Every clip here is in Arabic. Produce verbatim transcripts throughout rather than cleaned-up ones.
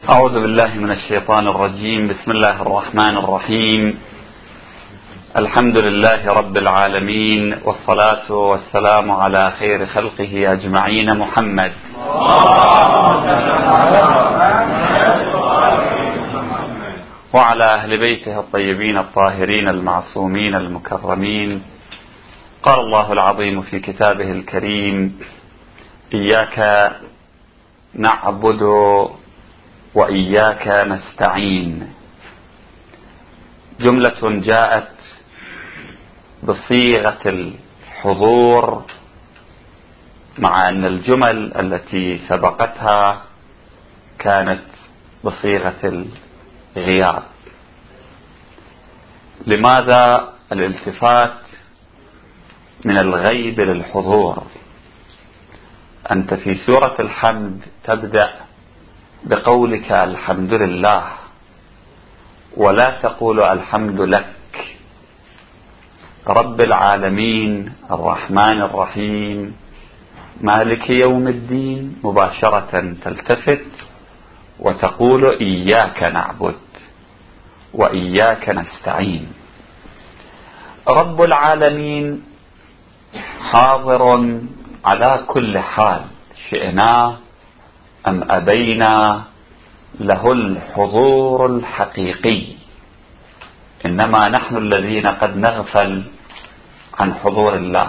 أعوذ بالله من الشيطان الرجيم. بسم الله الرحمن الرحيم. الحمد لله رب العالمين، والصلاة والسلام على خير خلقه أجمعين محمد وعلى أهل بيته الطيبين الطاهرين المعصومين المكرمين. قال الله العظيم في كتابه الكريم: إياك نعبد وإياك نستعين. جملة جاءت بصيغة الحضور، مع أن الجمل التي سبقتها كانت بصيغة الغياب. لماذا الالتفات من الغيب للحضور؟ أنت في سورة الحمد تبدأ بقولك الحمد لله، ولا تقول الحمد لك. رب العالمين الرحمن الرحيم مالك يوم الدين، مباشرة تلتفت وتقول إياك نعبد وإياك نستعين. رب العالمين حاضر على كل حال، شئنا أم أبينا له الحضور الحقيقي، إنما نحن الذين قد نغفل عن حضور الله.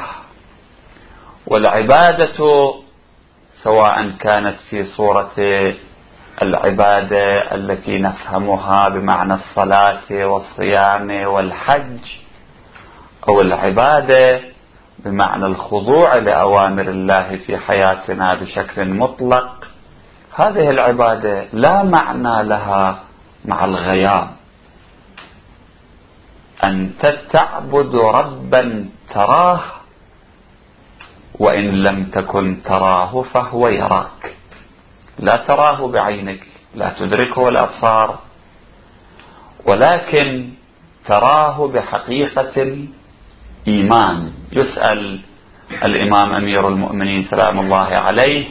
والعبادة سواء كانت في صورة العبادة التي نفهمها بمعنى الصلاة والصيام والحج، أو العبادة بمعنى الخضوع لأوامر الله في حياتنا بشكل مطلق، هذه العبادة لا معنى لها مع الغياب. أنت تعبد ربا تراه، وإن لم تكن تراه فهو يراك. لا تراه بعينك، لا تدركه الأبصار، ولكن تراه بحقيقة الإيمان. يسأل الإمام أمير المؤمنين سلام الله عليه: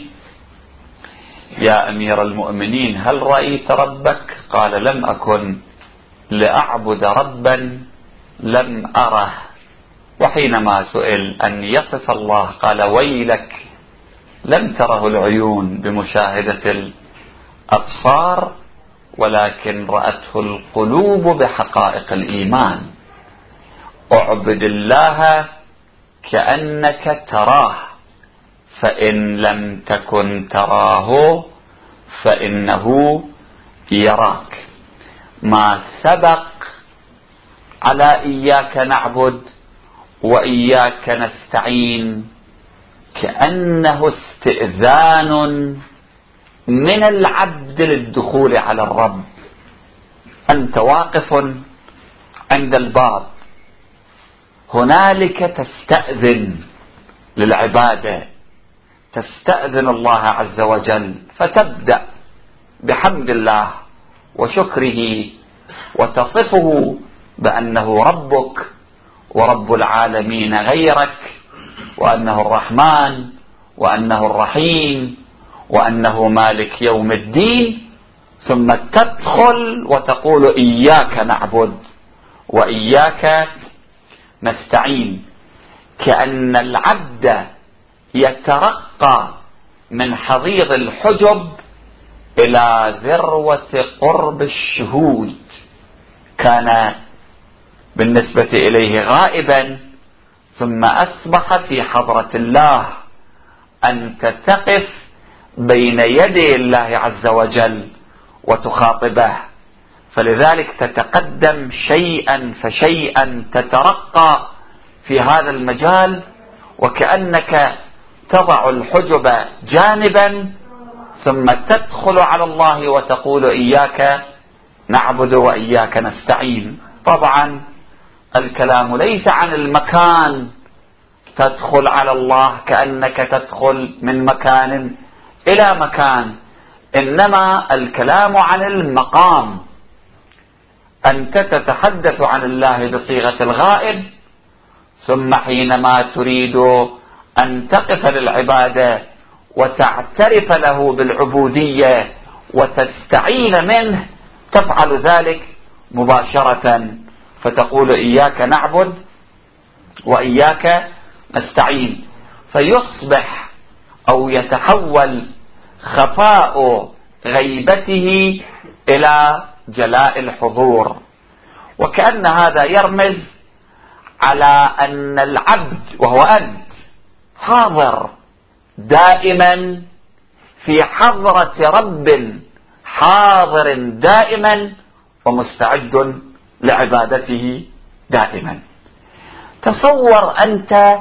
يا أمير المؤمنين، هل رأيت ربك؟ قال: لم أكن لأعبد ربا لم أره. وحينما سئل أن يصف الله قال: ويلك، لم تره العيون بمشاهدة الأبصار، ولكن رأته القلوب بحقائق الإيمان. اعبد الله كأنك تراه، فإن لم تكن تراه فإنه يراك. ما سبق على إياك نعبد وإياك نستعين كأنه استئذان من العبد للدخول على الرب. أنت واقف عند الباب، هنالك تستأذن للعبادة، تستأذن الله عز وجل، فتبدأ بحمد الله وشكره وتصفه بأنه ربك ورب العالمين غيرك، وأنه الرحمن وأنه الرحيم وأنه مالك يوم الدين. ثم تدخل وتقول إياك نعبد وإياك نستعين، كأن العبد يترقى من حضيض الحجب إلى ذروة قرب الشهود. كان بالنسبة إليه غائبا، ثم أصبح في حضرة الله. أنت تقف بين يدي الله عز وجل وتخاطبه، فلذلك تتقدم شيئا فشيئا، تترقى في هذا المجال، وكأنك تضع الحجب جانبا ثم تدخل على الله وتقول إياك نعبد وإياك نستعين. طبعا الكلام ليس عن المكان، تدخل على الله كأنك تدخل من مكان إلى مكان، إنما الكلام عن المقام. أنت تتحدث عن الله بصيغة الغائب، ثم حينما تريد أن تقف للعبادة وتعترف له بالعبودية وتستعين منه تفعل ذلك مباشرة، فتقول إياك نعبد وإياك نستعين، فيصبح أو يتحول خفاء غيبته إلى جلاء الحضور. وكأن هذا يرمز على أن العبد وهو أنت حاضر دائما في حضرة رب حاضر دائما ومستعد لعبادته دائما. تصور أنت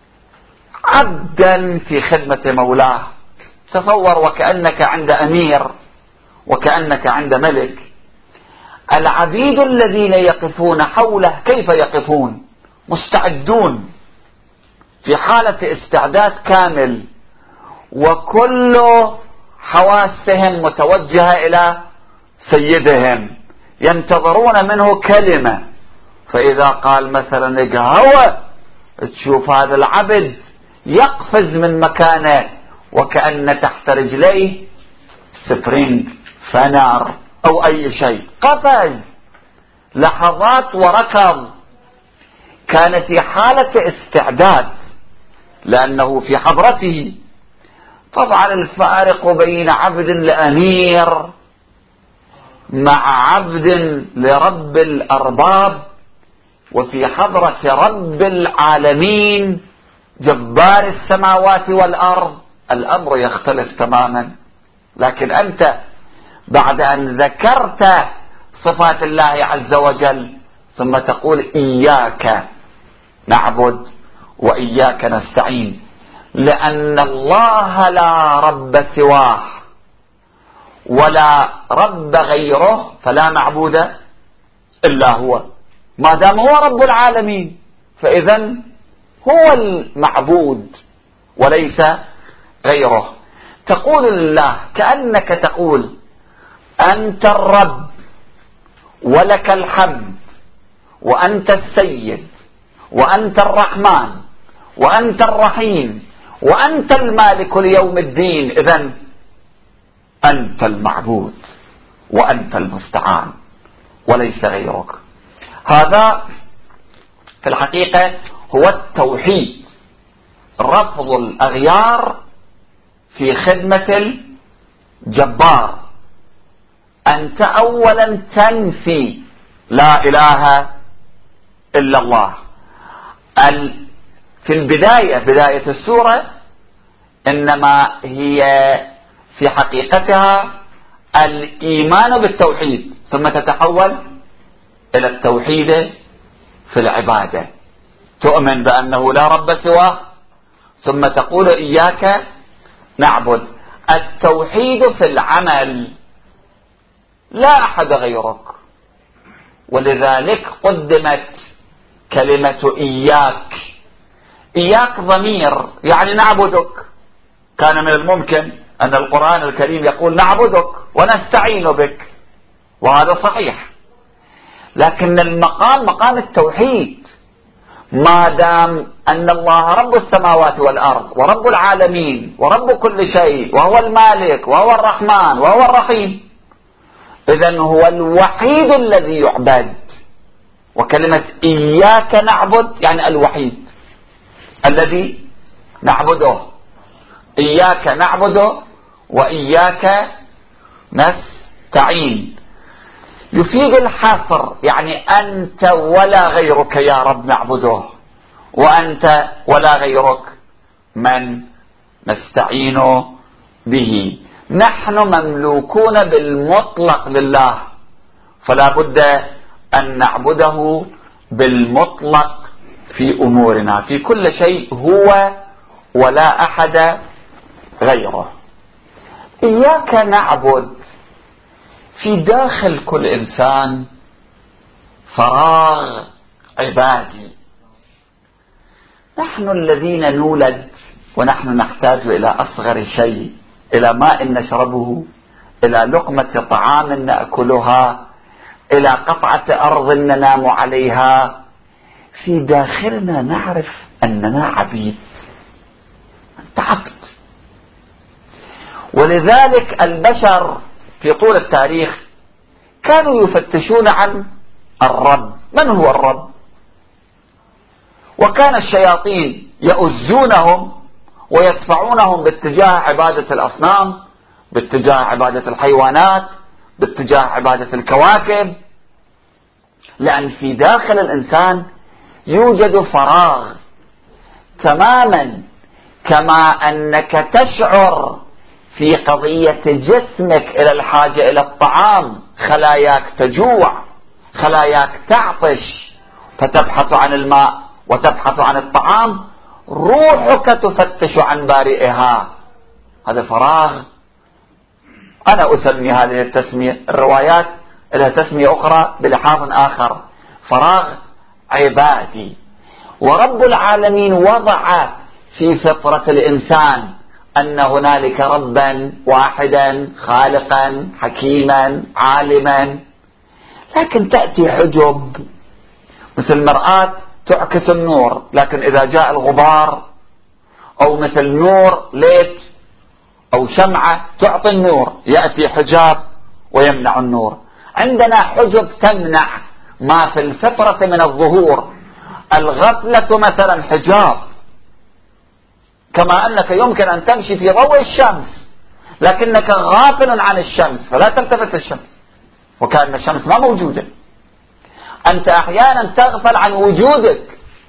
عبدا في خدمة مولاه، تصور وكأنك عند أمير وكأنك عند ملك. العبيد الذين يقفون حوله كيف يقفون؟ مستعدون في حالة استعداد كامل، وكل حواسهم متوجهة إلى سيدهم، ينتظرون منه كلمة. فإذا قال مثلا اقهوى، تشوف هذا العبد يقفز من مكانه وكأن تحت رجليه سبرينج فنار أو أي شيء، قفز لحظات وركض. كان في حالة استعداد لأنه في حضرته. طبعا الفارق بين عبد لأمير مع عبد لرب الأرباب وفي حضرة رب العالمين جبار السماوات والأرض الأمر يختلف تماما. لكن أنت بعد أن ذكرت صفات الله عز وجل ثم تقول إياك نعبد وإياك نستعين، لأن الله لا رب سواه ولا رب غيره، فلا معبود إلا هو. ما دام هو رب العالمين فإذا هو المعبود وليس غيره. تقول لله كأنك تقول أنت الرب ولك الحمد وأنت السيد وأنت الرحمن وأنت الرحيم وأنت المالك ليوم الدين، إذن أنت المعبود وأنت المستعان وليس غيرك. هذا في الحقيقة هو التوحيد، رفض الأغيار في خدمة الجبار. أنت أولا تنفي لا إله إلا الله. في البداية بداية السورة إنما هي في حقيقتها الإيمان بالتوحيد، ثم تتحول إلى التوحيد في العبادة. تؤمن بأنه لا رب سواه ثم تقول إياك نعبد. التوحيد في العمل، لا أحد غيرك، ولذلك قدمت كلمة إياك. إياك ضمير يعني نعبدك. كان من الممكن أن القرآن الكريم يقول نعبدك ونستعين بك، وهذا صحيح، لكن المقام مقام التوحيد. ما دام أن الله رب السماوات والأرض ورب العالمين ورب كل شيء وهو المالك وهو الرحمن وهو الرحيم، إذن هو الوحيد الذي يعبد. وكلمة إياك نعبد يعني الوحيد الذي نعبده. إياك نعبده وإياك نستعين يفيد الحصر، يعني أنت ولا غيرك يا رب نعبده، وأنت ولا غيرك من نستعين به. نحن مملوكون بالمطلق لله، فلا بد أن نعبده بالمطلق في أمورنا، في كل شيء هو ولا أحد غيره. إياك نعبد في داخل كل إنسان فراغ عبادي. نحن الذين نولد ونحن نحتاج إلى أصغر شيء، إلى ماء نشربه، إلى لقمة طعام نأكلها، إلى قطعة أرض ننام عليها. في داخلنا نعرف أننا عبيد، أنت عبد. ولذلك البشر في طول التاريخ كانوا يفتشون عن الرب، من هو الرب؟ وكان الشياطين يؤزونهم ويدفعونهم باتجاه عبادة الأصنام، باتجاه عبادة الحيوانات، باتجاه عبادة الكواكب، لأن في داخل الإنسان يوجد فراغ تماما، كما أنك تشعر في قضية جسمك إلى الحاجة إلى الطعام، خلاياك تجوع، خلاياك تعطش فتبحث عن الماء وتبحث عن الطعام، روحك تفتش عن بارئها. هذا فراغ. أنا أسمي هذه التسمية، الروايات لها تسمية أخرى بلحاظ آخر، فراغ عبادي. ورب العالمين وضع في فطرة الإنسان أن هنالك ربا واحدا خالقا حكيما عالما، لكن تأتي حجب مثل مرآة تعكس النور، لكن إذا جاء الغبار، أو مثل نور ليت أو شمعة تعطي النور، يأتي حجاب ويمنع النور. عندنا حجب تمنع ما في الفطرة من الظهور. الغفلة مثلا حجاب، كما أنك يمكن أن تمشي في ضوء الشمس لكنك غافل عن الشمس فلا تلتفت الشمس وكأن الشمس ما موجودة. أنت أحيانا تغفل عن وجودك،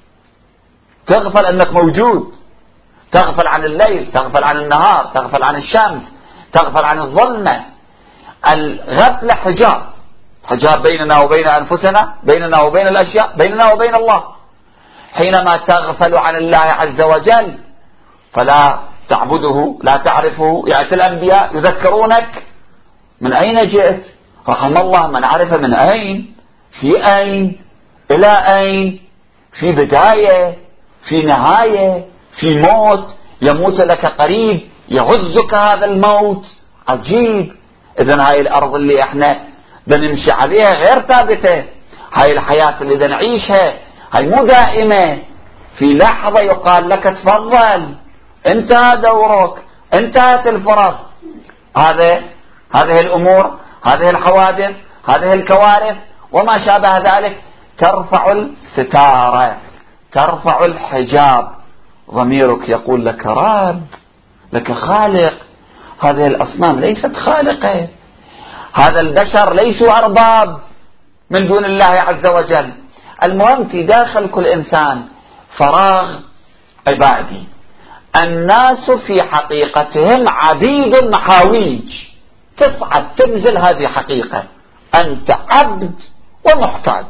تغفل أنك موجود، تغفل عن الليل، تغفل عن النهار، تغفل عن الشمس، تغفل عن الظلمة. الغفلة حجاب، حجاب بيننا وبين أنفسنا، بيننا وبين الأشياء، بيننا وبين الله. حينما تغفل عن الله عز وجل فلا تعبده، لا تعرفه. يأتي الأنبياء يذكرونك من أين جئت، رحم الله من عرف من أين، في أين، إلى أين، في بداية، في نهاية، في موت، يموت لك قريب، يغزك هذا الموت. عجيب. إذن هاي الأرض اللي احنا بنمشي عليها غير ثابتة، هاي الحياة اللي بنعيشها هاي مو دائمة، في لحظة يقال لك تفضل، انتهى دورك، انتهت الفرص. هذا هذه الأمور، هذه الحوادث، هذه الكوارث وما شابه ذلك ترفع الستارة، ترفع الحجاب. ضميرك يقول لك رب، لك خالق. هذه الأصنام ليست خالقة، هذا البشر ليسوا أرباب من دون الله عز وجل. المهم في داخل كل إنسان فراغ عبادي. الناس في حقيقتهم عبيد محاويج، تصعد تنزل، هذه حقيقة. أنت عبد ومحتاج،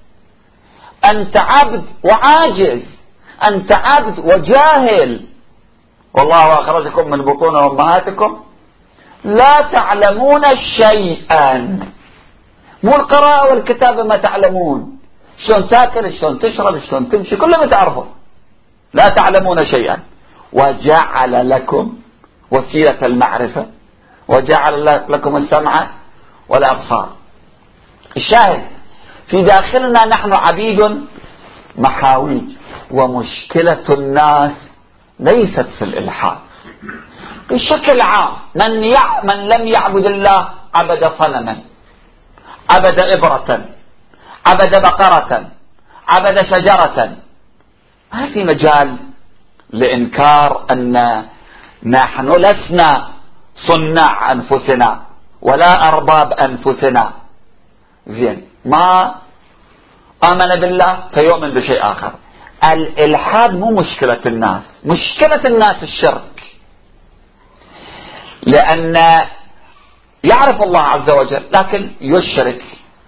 أنت عبد وعاجز، أنت عبد وجاهل. والله أخرجكم من بطون أمهاتكم لا تعلمون شيئا. مو القراءة والكتابة ما تعلمون، شلون تاكل، شلون تشرب، شلون تمشي، كله ما تعرفون. لا تعلمون شيئا. وجعل لكم وسيلة المعرفة، وجعل لكم السمع والأبصار. الشاهد في داخلنا نحن عبيد محاويج. ومشكلة الناس ليست في الإلحاد بشكل عام. من, يع... من لم يعبد الله عبد صنما، عبد إبرة، عبد بقرة، عبد شجرة. ما في مجال لإنكار أن نحن لسنا صناع أنفسنا ولا أرباب أنفسنا. زين، ما آمن بالله سيؤمن بشيء آخر. الإلحاد مو مشكلة الناس، مشكلة الناس الشرك، لأن يعرف الله عز وجل لكن يشرك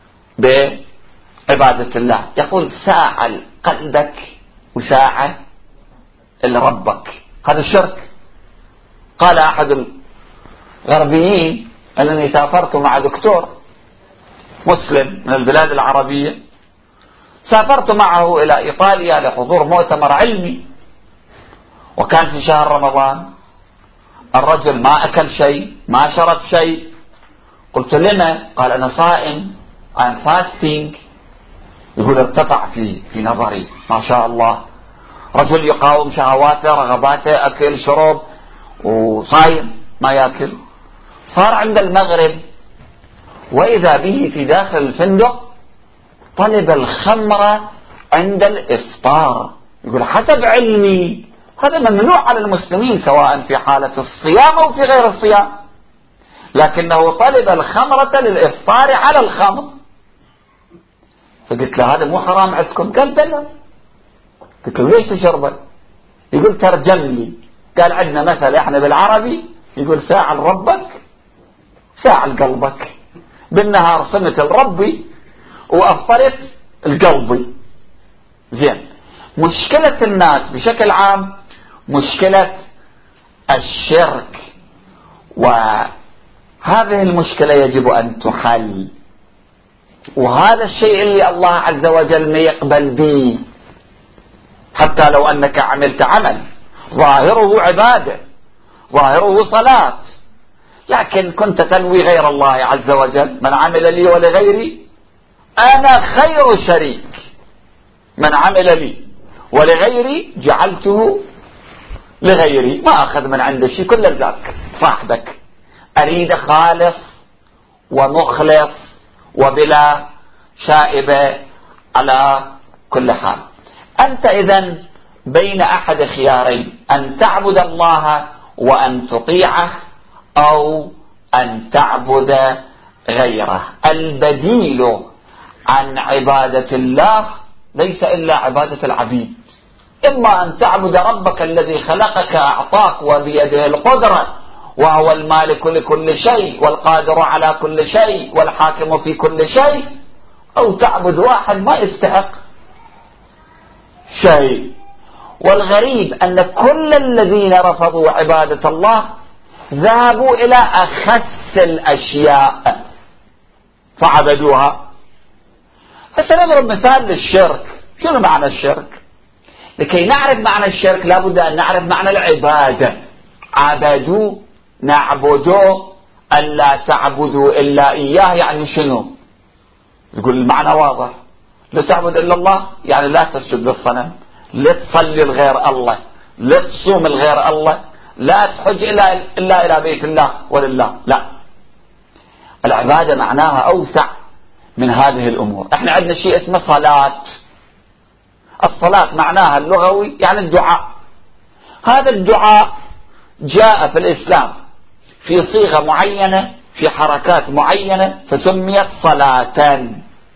بعبادة الله. يقول ساعة قلبك وساعة لربك، هذا الشرك. قال أحد الغربيين أنني سافرت مع دكتور مسلم من البلاد العربية، سافرت معه إلى إيطاليا لحضور مؤتمر علمي، وكان في شهر رمضان. الرجل ما أكل شيء، ما شرب شيء. قلت لما؟ قال أنا صائم، I'm fasting. يقول ارتفع في في نظري، ما شاء الله، رجل يقاوم شهواته رغباته، أكل شرب وصايم ما يأكل. صار عند المغرب وإذا به في داخل الفندق طلب الخمر عند الإفطار. يقول حسب علمي هذا ممنوع على المسلمين سواء في حالة الصيام أو في غير الصيام، لكنه طلب الخمرة للإفطار على الخمر. فقلت له هذا مو حرام عندكم؟ قال بلى. قلت له ليش تشربه؟ يقول ترجم لي. قال عندنا مثل احنا بالعربي يقول ساعة لربك ساعة لقلبك. بالنهار صمت لربي وأفطرت القلبي. زين، مشكلة الناس بشكل عام مشكلة الشرك، وهذه المشكلة يجب أن تحل، وهذا الشيء اللي الله عز وجل ما يقبل به. حتى لو أنك عملت عمل ظاهره عبادة ظاهره صلاة، لكن كنت تنوي غير الله عز وجل، من عمل لي ولغيري أنا خير شريك، من عمل لي ولغيري جعلته لغيري، ما أخذ من عند شيء كل ذاك صاحبك، أريد خالص ومخلص وبلا شائبة على كل حال. أنت إذن بين أحد خيارين، أن تعبد الله وأن تطيعه أو أن تعبد غيره. البديل عن عبادة الله ليس إلا عبادة العبيد، إما أن تعبد ربك الذي خلقك أعطاك وبيده القدرة وهو المالك لكل شيء والقادر على كل شيء والحاكم في كل شيء، أو تعبد واحد ما يستحق شيء. والغريب أن كل الذين رفضوا عبادة الله ذهبوا إلى أخس الأشياء فعبدوها. فسنضرب مثال للشرك. شنو معنى الشرك؟ لكي نعرف معنى الشرك لابد أن نعرف معنى العبادة. عبدوا نعبدوا ألا تعبدوا إلا إياه، يعني شنو؟ يقول المعنى واضح، لا تعبد إلا الله يعني لا تسجد للصنم، لا تصلي لغير الله، لا تصوم لغير الله، لا تحج إلا, إلا إلى بيت الله ولله. لا، العبادة معناها أوسع من هذه الأمور. احنا عندنا شيء اسمه صلاة. الصلاة معناها اللغوي يعني الدعاء. هذا الدعاء جاء في الإسلام في صيغة معينة في حركات معينة فسميت صلاة،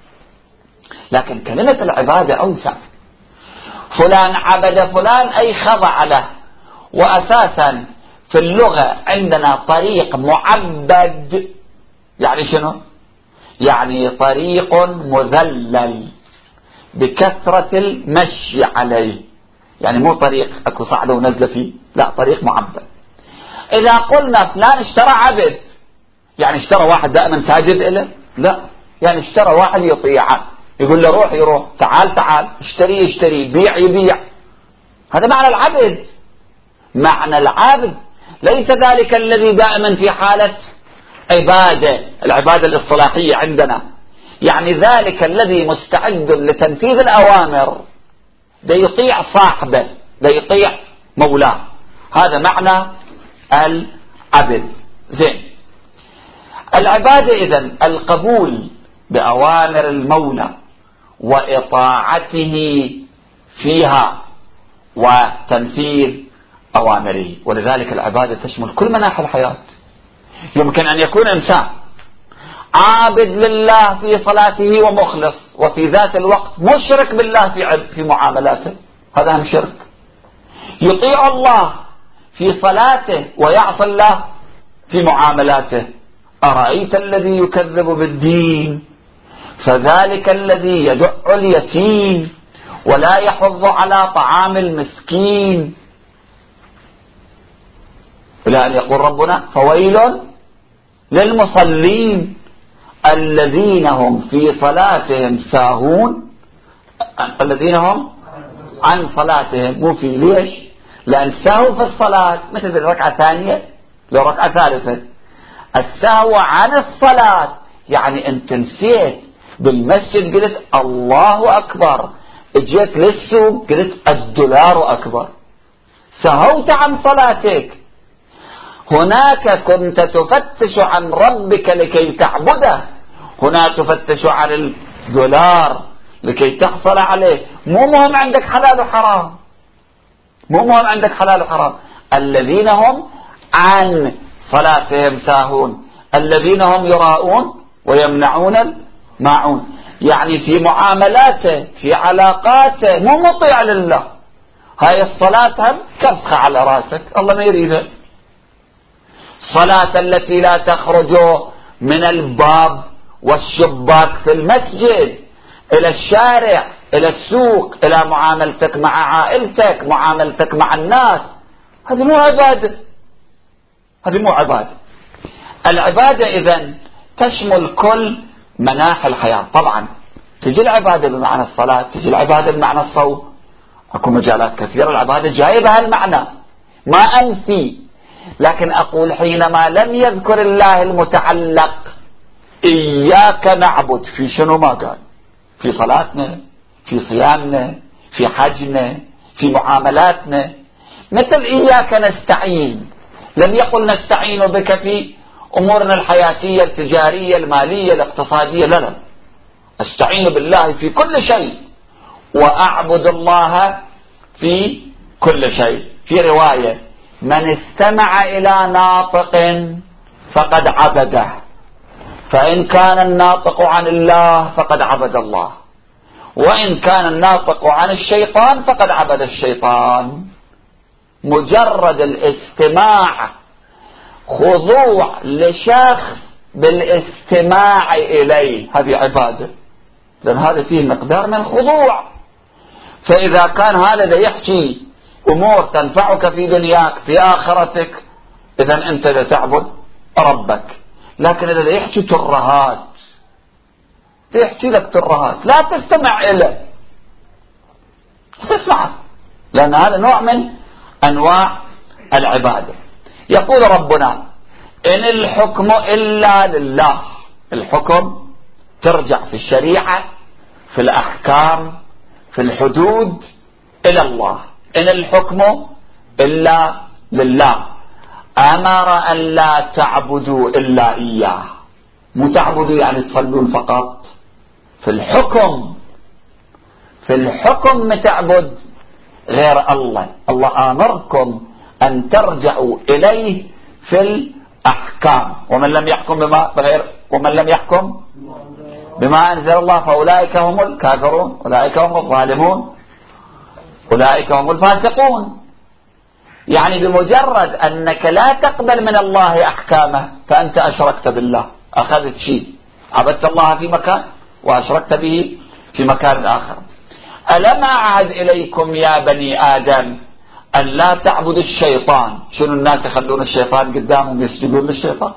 لكن كلمة العبادة أوسع. فلان عبد فلان أي خضع له. وأساسا في اللغة عندنا طريق معبد يعني شنو؟ يعني طريق مذلل بكثرة المشي عليه، يعني مو طريق اكو صعدة ونزلة فيه، لا طريق معبد. إذا قلنا فلان اشترى عبد يعني اشترى واحد دائما ساجد له؟ لا، يعني اشترى واحد يطيعه، يقول له روح يروح، تعال تعال، اشتري يشتري، بيع يبيع. هذا معنى العبد. معنى العبد ليس ذلك الذي دائما في حالة عبادة، العبادة الاصطلاحية عندنا، يعني ذلك الذي مستعد لتنفيذ الأوامر، ده يطيع صاحبه، ده يطيع مولاه. هذا معنى العبد. زين، العبادة إذن القبول بأوامر المولى وإطاعته فيها وتنفيذ أوامره. ولذلك العبادة تشمل كل مناحي الحياة. يمكن أن يكون إنسان عابد لله في صلاته ومخلص، وفي ذات الوقت مشرك بالله في في معاملاته، هذا هم شرك. يطيع الله في صلاته ويعصي الله في معاملاته. أرأيت الذي يكذب بالدين فذلك الذي يدع اليتيم ولا يحض على طعام المسكين، إلى أن يقول ربنا فويل للمصلين الذين هم في صلاتهم ساهون، الذين هم عن صلاتهم مو في. ليش؟ لأن السهو في الصلاة مثل الركعة الثانية لو ركعة ثالثة. السهو عن الصلاة يعني أنت نسيت بالمسجد قلت الله أكبر، اجيت للسوق قلت الدولار أكبر، سهوت عن صلاتك. هناك كنت تفتش عن ربك لكي تعبده، هنا تفتش على الدولار لكي تحصل عليه. مو مهم عندك حلال وحرام، مو مهم عندك حلال وحرام. الذين هم عن صلاتهم ساهون، الذين هم يراءون ويمنعون الماعون. يعني في معاملاته في علاقاته مو مطيع لله. هاي الصلاة هم كبخة على راسك، الله ما يريدها. صلاة التي لا تخرج من الباب والشباك في المسجد إلى الشارع إلى السوق إلى معاملتك مع عائلتك معاملتك مع الناس، هذه مو عبادة، هذه مو عبادة. العبادة إذن تشمل كل مناحي الحياة. طبعا تجي العبادة بمعنى الصلاة، تجي العبادة بمعنى الصوم، أكو مجالات كثيرة العبادة جاية بهالمعنى، ما أنفي، لكن أقول حينما لم يذكر الله المتعلق إياك نعبد في شنو ما قال؟ في صلاتنا، في صيامنا، في حجنا، في معاملاتنا. مثل إياك نستعين، لم يقل نستعين بك في أمورنا الحياتية التجارية المالية الاقتصادية، لا لا، أستعين بالله في كل شيء وأعبد الله في كل شيء. في رواية: من استمع إلى ناطق فقد عبده، فإن كان الناطق عن الله فقد عبد الله، وإن كان الناطق عن الشيطان فقد عبد الشيطان. مجرد الاستماع، خضوع لشخص بالاستماع إليه، هذه عبادة، لأن هذا فيه مقدار من الخضوع. فإذا كان هذا دا يحكي أمور تنفعك في دنياك في آخرتك، إذن أنت دا تعبد ربك. لكن إذا دا يحكي ترهات، يحكي لك ترهات، لا تستمع إليه، تسمع، لأن هذا نوع من أنواع العبادة. يقول ربنا: إن الحكم إلا لله. الحكم ترجع في الشريعة في الأحكام في الحدود إلى الله. إن الحكم إلا لله، أمر أن لا تعبدوا إلا إياه. مو تعبدوا يعني تصلون فقط، في الحكم في الحكم تعبد غير الله. الله آمركم أن ترجعوا إليه في الأحكام. ومن لم يحكم بما بغير ومن لم يحكم بما أنزل الله فأولئك هم الكافرون، أولئك هم الظالمون، أولئك هم الفاسقون. يعني بمجرد أنك لا تقبل من الله أحكامه فأنت أشركت بالله، أخذت شيء، عبدت الله في مكان وأشركت به في مكان آخر. ألم أعهد إليكم يا بني آدم أن لا تعبدوا الشيطان. شنو الناس يخلون الشيطان قدامهم يسجدون للشيطان؟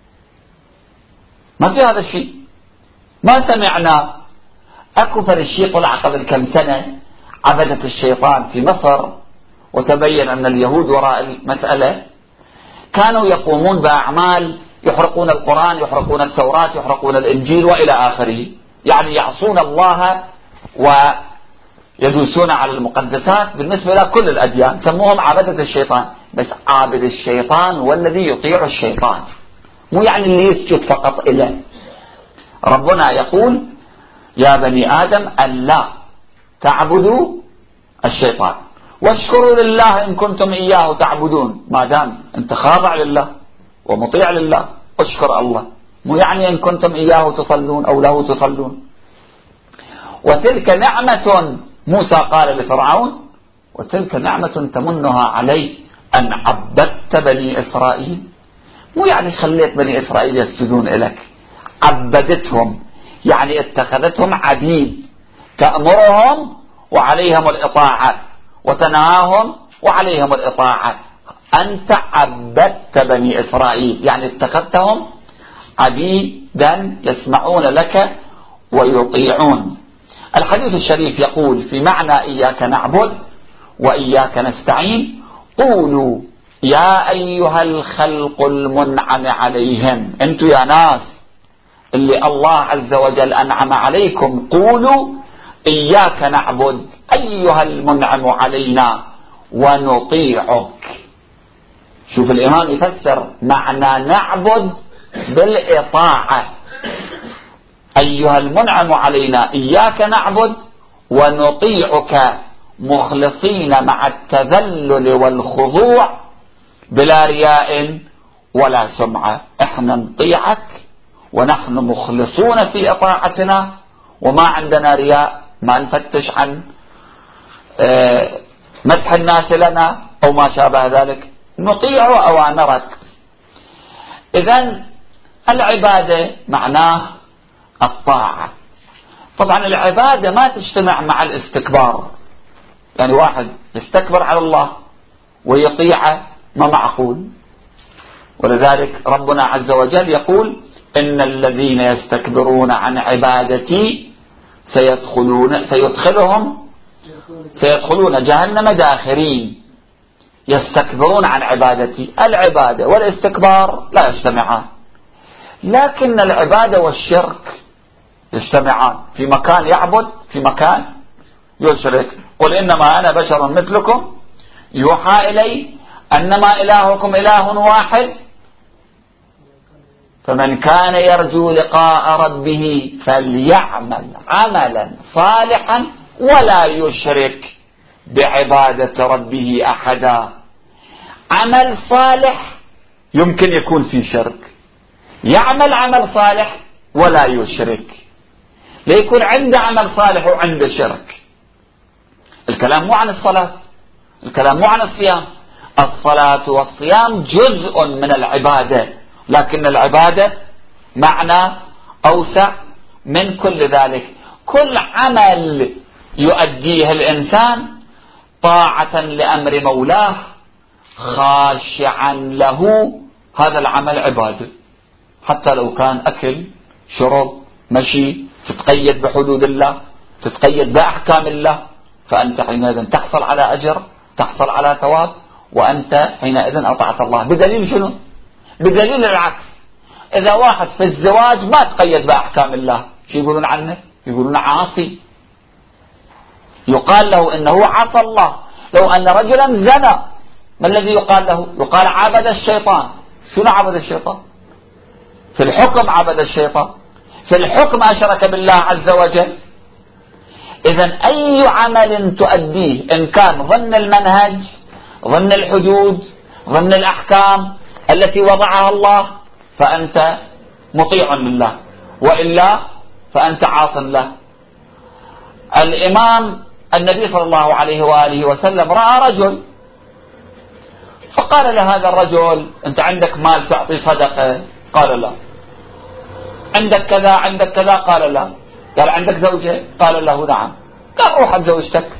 ما في هذا الشيء، ما سمعنا. أكو فرشي طلع قبل كم سنة عبدت الشيطان في مصر، وتبين أن اليهود وراء المسألة كانوا يقومون بأعمال، يحرقون القرآن، يحرقون التوراة، يحرقون الإنجيل وإلى آخره، يعني يعصون الله ويدوسون على المقدسات بالنسبة إلى كل الأديان. سموهم عبدة الشيطان. بس عابد الشيطان والذي يطيع الشيطان، مو يعني اللي يسجد فقط إليه. ربنا يقول: يا بني آدم ألا تعبدوا الشيطان واشكروا لله إن كنتم إياه تعبدون. ما دام أنت خاضع لله ومطيع لله اشكر الله، مو يعني إن كنتم إياه تصلون أو له تصلون. وتلك نعمة موسى قال لفرعون: وتلك نعمة تمنها علي أن عبدت بني إسرائيل. مو يعني خليت بني إسرائيل يسجدون إليك، عبدتهم، يعني اتخذتهم عبيد، تأمرهم وعليهم الإطاعة وتنهاهم وعليهم الإطاعة. أنت عبدت بني إسرائيل، يعني اتخذتهم عبيدا يسمعون لك ويطيعون. الحديث الشريف يقول في معنى إياك نعبد وإياك نستعين: قولوا يا أيها الخلق المنعم عليهم. أنتم يا ناس اللي الله عز وجل أنعم عليكم، قولوا إياك نعبد أيها المنعم علينا ونطيعك. شوف الإمام يفسر معنى نعبد بالإطاعة. أيها المنعم علينا إياك نعبد ونطيعك مخلصين مع التذلل والخضوع بلا رياء ولا سمعة. احنا نطيعك ونحن مخلصون في اطاعتنا وما عندنا رياء، ما نفتش عن مدح الناس لنا او ما شابه ذلك، نطيع اوامرك. اذن العبادة معناه الطاعة. طبعا العبادة ما تجتمع مع الاستكبار، يعني واحد يستكبر على الله ويطيعه ما معقول. ولذلك ربنا عز وجل يقول إن الذين يستكبرون عن عبادتي سيدخلون سيدخلهم سيدخلون جهنم داخرين. يستكبرون عن عبادتي، العبادة والاستكبار لا يجتمعان، لكن العبادة والشرك يجتمعان. في مكان يعبد، في مكان يشرك. قل إنما أنا بشر مثلكم يوحى إلي أنما إلهكم إله واحد فمن كان يرجو لقاء ربه فليعمل عملا صالحا ولا يشرك بعبادة ربه أحدا. عمل صالح يمكن يكون في شرك، يعمل عمل صالح ولا يشرك، ليكون عنده عمل صالح وعنده شرك. الكلام مو عن الصلاة، الكلام مو عن الصيام. الصلاة والصيام جزء من العبادة، لكن العبادة معنى أوسع من كل ذلك. كل عمل يؤديه الإنسان طاعة لأمر مولاه خاشعا له، هذا العمل عبادة، حتى لو كان أكل شرب مشي، تتقيد بحدود الله، تتقيد بأحكام الله، فأنت حينئذ تحصل على أجر، تحصل على ثواب، وأنت حينئذ أطعت الله. بدليل شنو؟ بدليل العكس. إذا واحد في الزواج ما تقيد بأحكام الله، شو يقولون عنه؟ يقولون عاصي، يقال له إنه عصى الله. لو أن رجلا زنى ما الذي يقال له؟ يقال عبد الشيطان. شنو عبد الشيطان؟ في الحكم عبد الشيطان، في الحكم أشرك بالله عز وجل. إذن أي عمل تؤديه إن كان ضمن المنهج، ضمن الحدود، ضمن الأحكام التي وضعها الله، فأنت مطيع لله، وإلا فأنت عاص له. الإمام النبي صلى الله عليه وآله وسلم رأى رجل فقال لهذا الرجل أنت عندك مال تعطي صدقة؟ قال لا. عندك كذا عندك كذا؟ قال لا. قال عندك زوجة؟ قال له نعم. قال روح زوجتك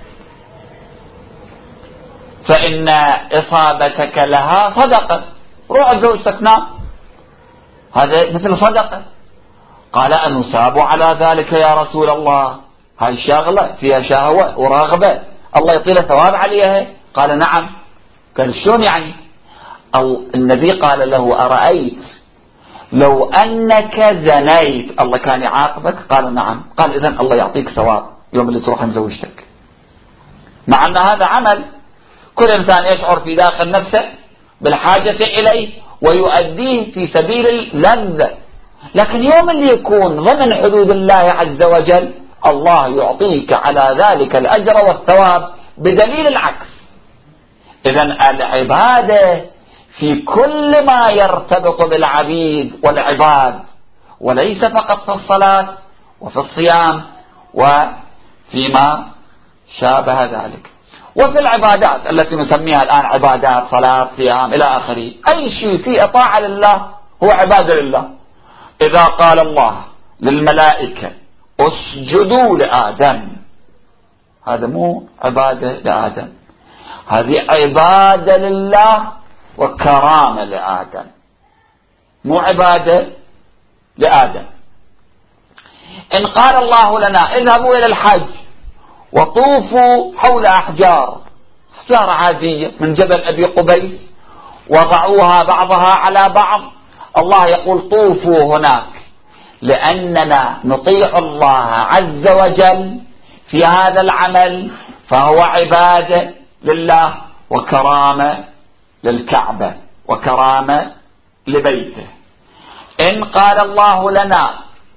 فإن إصابتك لها صدقة، روح زوجتك نام، هذا مثل صدقة. قال أنساب على ذلك يا رسول الله؟ هاي شغلة فيها شهوة ورغبة، الله يطيل ثواب عليها. قال نعم. قال شلون يعني؟ أو النبي قال له أرأيت لو أنك زنيت الله كان يعاقبك؟ قال نعم. قال إذن الله يعطيك ثواب يوم اللي تروح مزوجتك. مع أن هذا عمل كل إنسان يشعر في داخل نفسه بالحاجة إليه ويؤديه في سبيل اللذة، لكن يوم اللي يكون ضمن حدود الله عز وجل الله يعطيك على ذلك الأجر والثواب بدليل العكس. إذن العبادة في كل ما يرتبط بالعبيد والعباد، وليس فقط في الصلاة وفي الصيام وفيما شابه ذلك. وفي العبادات التي نسميها الآن عبادات صلاة صيام إلى آخره، أي شيء في إطاعة لله هو عبادة لله. إذا قال الله للملائكة اسجدوا لآدم، هذا مو عبادة لآدم، هذه عبادة لله وكرامة لآدم، مو عبادة لآدم. إن قال الله لنا اذهبوا إلى الحج وطوفوا حول أحجار، أحجار عادية من جبل أبي قبيس وضعوها بعضها على بعض، الله يقول طوفوا هناك، لأننا نطيع الله عز وجل في هذا العمل، فهو عبادة لله وكرامة للكعبة وكرامة لبيته. إن قال الله لنا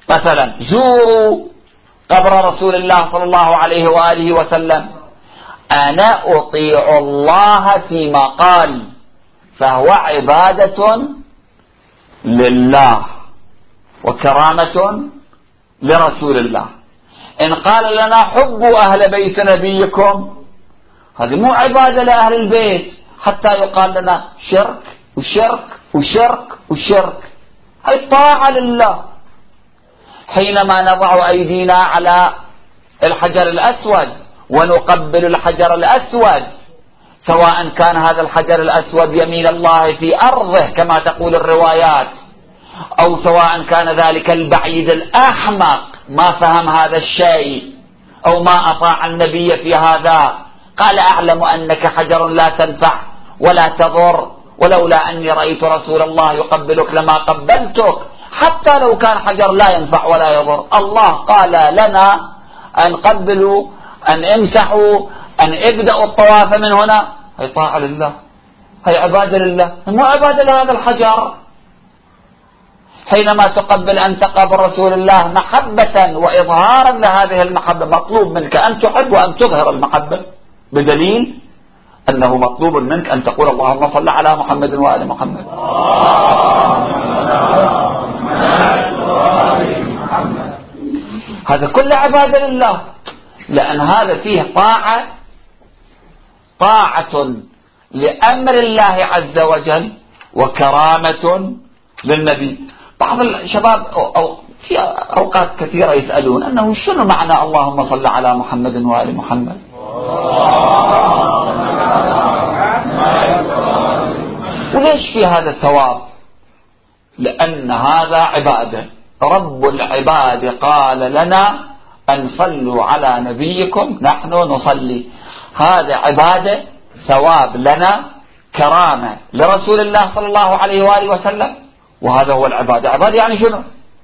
مثلا زوروا قبر رسول الله صلى الله عليه وآله وسلم، أنا أطيع الله فيما قال، فهو عبادة لله وكرامة لرسول الله. إن قال لنا حبوا أهل بيت نبيكم، هذه مو عبادة لأهل البيت حتى يقال لنا شرك وشرك وشرك وشرك، هي طاعة لله. حينما نضع أيدينا على الحجر الأسود ونقبل الحجر الأسود، سواء كان هذا الحجر الأسود يمين الله في أرضه كما تقول الروايات، أو سواء كان ذلك البعيد الأحمق ما فهم هذا الشيء أو ما أطاع النبي في هذا، قال أعلم أنك حجر لا تنفع ولا تضر، ولولا أني رأيت رسول الله يقبلك لما قبلتك، حتى لو كان حجر لا ينفع ولا يضر. الله قال لنا أن قبلوا، أن امسحوا، أن ابدأوا الطواف من هنا، هي طاعة لله، هي عبادة لله، مو عبادة لهذا الحجر. حينما تقبل أنت قبر رسول الله محبة وإظهارا لهذه المحبة، مطلوب منك أن تحب وأن تظهر المحبة، بدليل أنه مطلوب منك أن تقول اللهم صل على محمد وآل محمد. هذا كله عبادة لله، لأن هذا فيه طاعة، طاعة لأمر الله عز وجل وكرامة للنبي. بعض الشباب أو, أو في أوقات كثيرة يسألون أنه شنو معنى اللهم صل على محمد وآل محمد؟ وليش في هذا الثواب؟ لأن هذا عبادة، رب العباد قال لنا أن صلوا على نبيكم نحن نصلي، هذا عبادة، ثواب لنا، كرامة لرسول الله صلى الله عليه وآله وسلم، وهذا هو العبادة. عبادة يعني شنو؟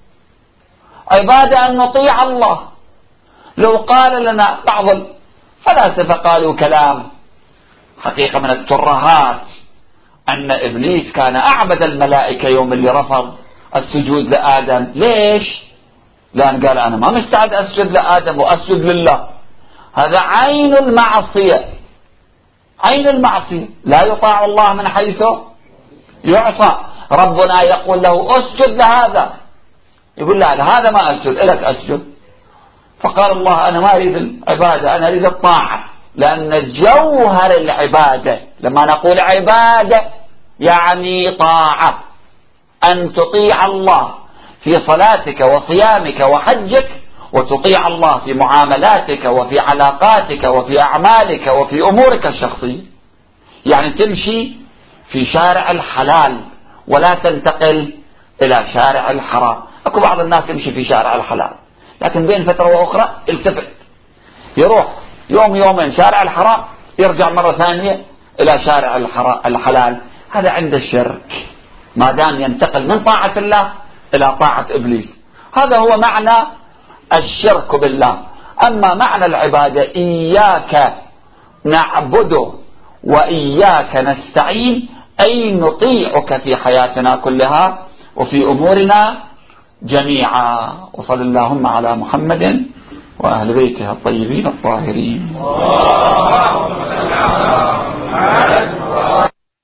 عبادة أن نطيع الله. لو قال لنا بعض الفلاسفة قالوا كلام حقيقة من الترهات، أن إبليس كان أعبد الملائكة يوم اللي رفض السجود لآدم. ليش؟ لأن قال أنا ما مستعد أسجد لآدم وأسجد لله، هذا عين المعصية، عين المعصية، لا يطاع الله من حيث يعصى. ربنا يقول له أسجد لهذا، يقول لا هذا ما أسجد لك أسجد، فقال الله أنا ما أريد العبادة، أنا أريد الطاعة، لأن جوهر العبادة، لما نقول عبادة يعني طاعة، أن تطيع الله في صلاتك وصيامك وحجك، وتطيع الله في معاملاتك وفي علاقاتك وفي أعمالك وفي أمورك الشخصية، يعني تمشي في شارع الحلال ولا تنتقل إلى شارع الحرام. أكو بعض الناس يمشي في شارع الحلال لكن بين فترة وأخرى التفت، يروح يوم يومين شارع الحرام، يرجع مرة ثانية إلى شارع الحلال. هذا عند الشرك، ما دام ينتقل من طاعة الله إلى طاعة إبليس، هذا هو معنى الشرك بالله. أما معنى العبادة إياك نعبد وإياك نستعين، أي نطيعك في حياتنا كلها وفي أمورنا جميعا. وصل اللهم على محمد وأهل بيته الطيبين الطاهرين.